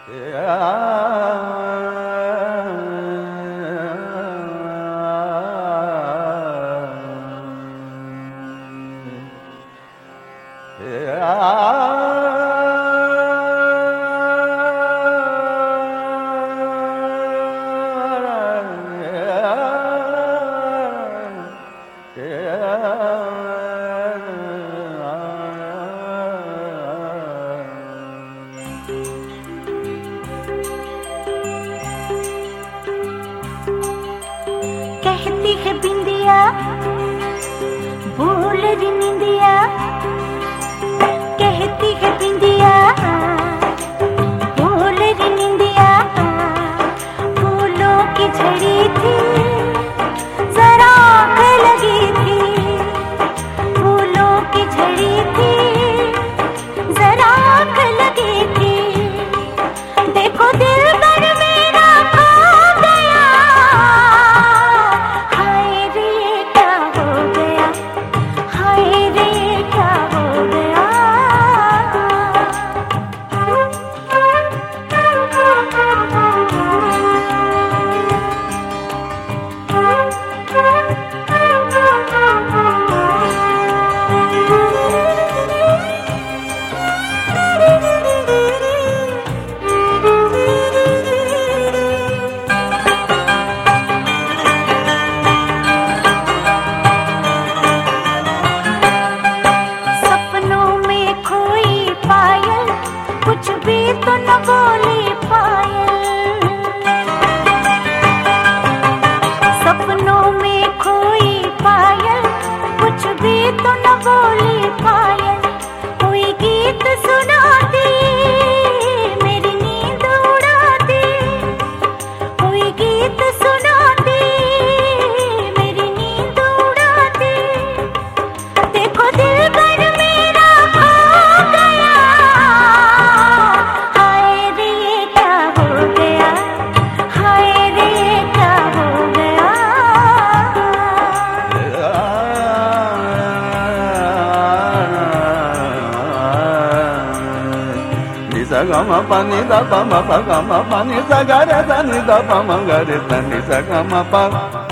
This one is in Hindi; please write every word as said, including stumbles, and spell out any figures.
कहती है बिंदिया भूल री निंदिया, कहती है बिंदिया भूल री निंदिया। फूलों की झड़ी थी जरा आँख लगी थी, फूलों की झड़ी थी जरा आँख लगी थी। देखो दिल भर मेरा खो गया, हाय रे क्या हो गया, हाय रे क्या हो गया। कुछ भी तो न बोली पायल, सपनों में खोई पायल, कुछ भी तो न बोली पायल। कोई गीत सुनाती मेरी नींद उड़ाती, कोई गीत सुनाती मेरी नींद उड़ाती। देखो दिल भर मेरा खो गया, ga ma pa ni da pa ma pa ga ma pa ni sa ga re sa ni da pa ma ga re sa ni sa ga ma pa